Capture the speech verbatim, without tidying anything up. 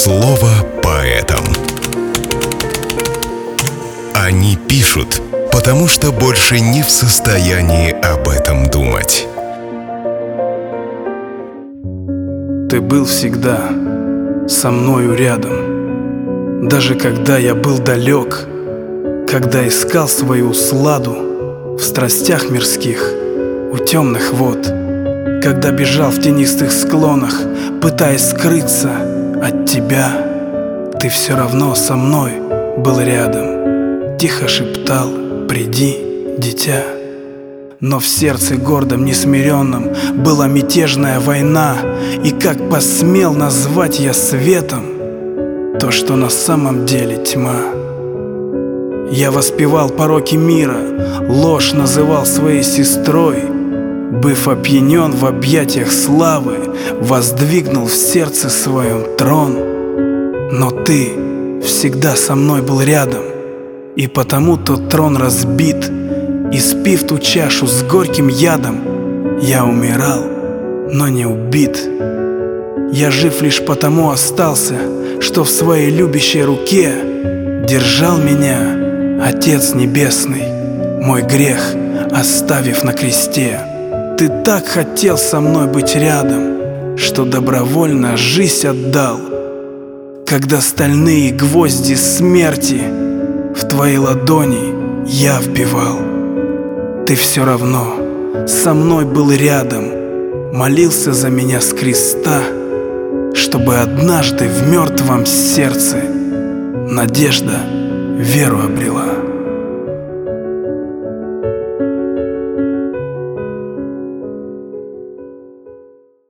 Слово поэтам. Они пишут, потому что больше не в состоянии об этом думать. Ты был всегда со мною рядом, даже когда я был далек, когда искал свою усладу в страстях мирских у темных вод, когда бежал в тенистых склонах, пытаясь скрыться от тебя. Ты все равно со мной был рядом, тихо шептал: приди, дитя. Но в сердце гордом, несмиренном была мятежная война, и как посмел назвать я светом то, что на самом деле тьма. Я воспевал пороки мира, ложь называл своей сестрой, быв опьянен в объятиях славы, воздвигнул в сердце своем трон. Но ты всегда со мной был рядом, и потому тот трон разбит, и спив ту чашу с горьким ядом, я умирал, но не убит. Я жив лишь потому остался, что в своей любящей руке держал меня Отец Небесный, мой грех оставив на кресте. Ты так хотел со мной быть рядом, что добровольно жизнь отдал, когда стальные гвозди смерти в твои ладони я вбивал. Ты все равно со мной был рядом, молился за меня с креста, чтобы однажды в мертвом сердце надежда веру обрела.